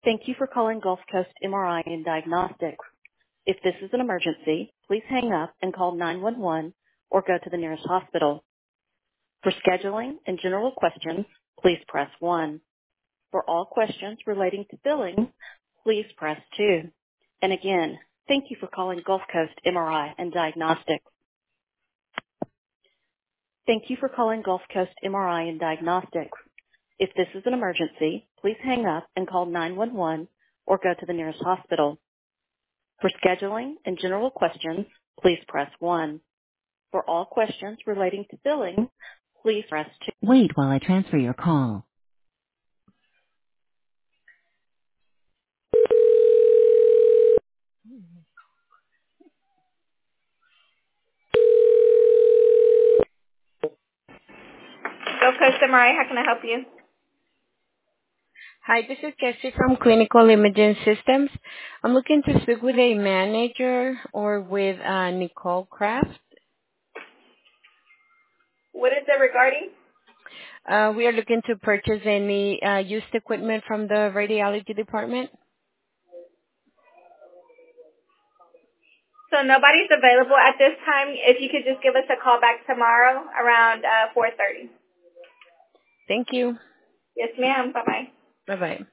Thank you for calling Gulf Coast MRI and Diagnostics. If this is an emergency, please hang up and call 911 or go to the nearest hospital. For scheduling and general questions, please press 1. For all questions relating to billing, please press 2. And again, thank you for calling Gulf Coast MRI and Diagnostics. Thank you for calling Gulf Coast MRI and Diagnostics. If this is an emergency, please hang up and call 911 or go to the nearest hospital. For scheduling and general questions, please press 1. For all questions relating to billing, please press 2. Wait while I transfer your call. Gulf Coast MRI, how can I help you? Hi, this is Cassie from Clinical Imaging Systems. I'm looking to speak with a manager or with Nicole Kraft. What is it regarding? We are looking to purchase any used equipment from the radiology department. So nobody's available at this time. If you could just give us a call back tomorrow around 4:30. Thank you. Yes, ma'am. Bye-bye. Bye-bye.